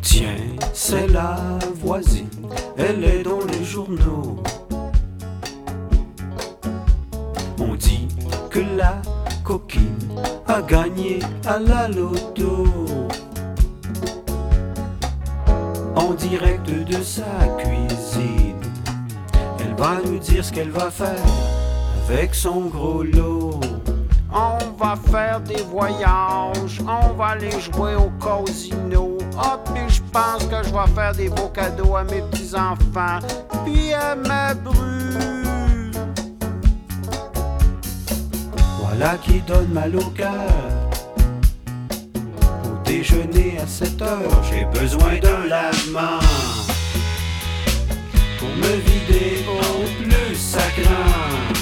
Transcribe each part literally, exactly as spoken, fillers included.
Tiens, c'est la voisine, elle est dans les journaux. On dit que la coquine a gagné à la loto. En direct de sa cuisine, elle va nous dire ce qu'elle va faire avec son gros lot. On va faire des voyages, on va aller jouer au casino. Ah, puis je pense que je vais faire des beaux cadeaux à mes petits-enfants, puis à ma bru. Voilà qui donne mal au cœur. Au déjeuner à sept heures, j'ai besoin d'un lavement pour me vider au plus sacrant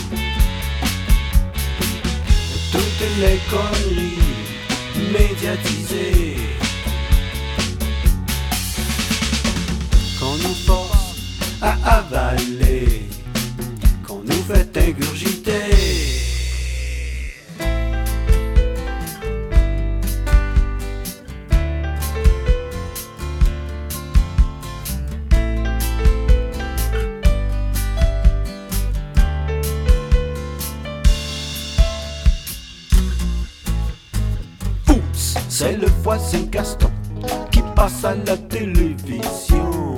toutes les conneries médiatisées qu'on nous force à avaler, qu'on nous fait ingurgiter. C'est le voisin Gaston qui passe à la télévision.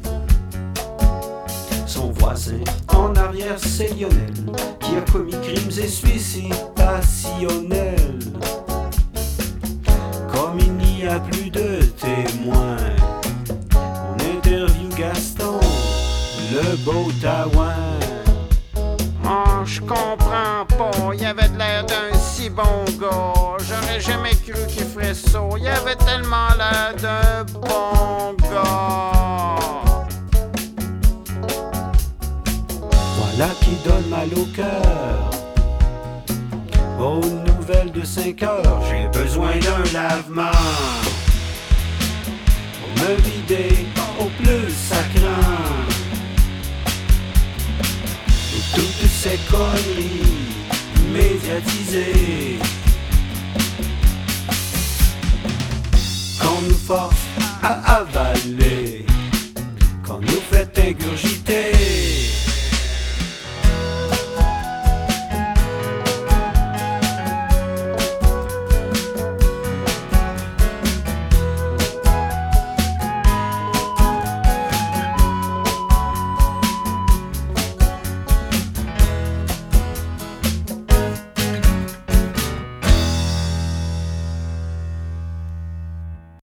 Son voisin en arrière c'est Lionel qui a commis crimes et suicides passionnels. Comme il n'y a plus de témoins, on interviewe Gaston, le beau taouin. Oh, je comprends pas, il avait de l'air d'un si bon gars. J'aurais jamais cru qu'il ferait ça, il avait tellement l'air d'un bon gars. Voilà qui donne mal au cœur. Aux nouvelles de cinq heures, j'ai besoin d'un lavement pour me vider au plus sacrant de toutes ces conneries médiatisées.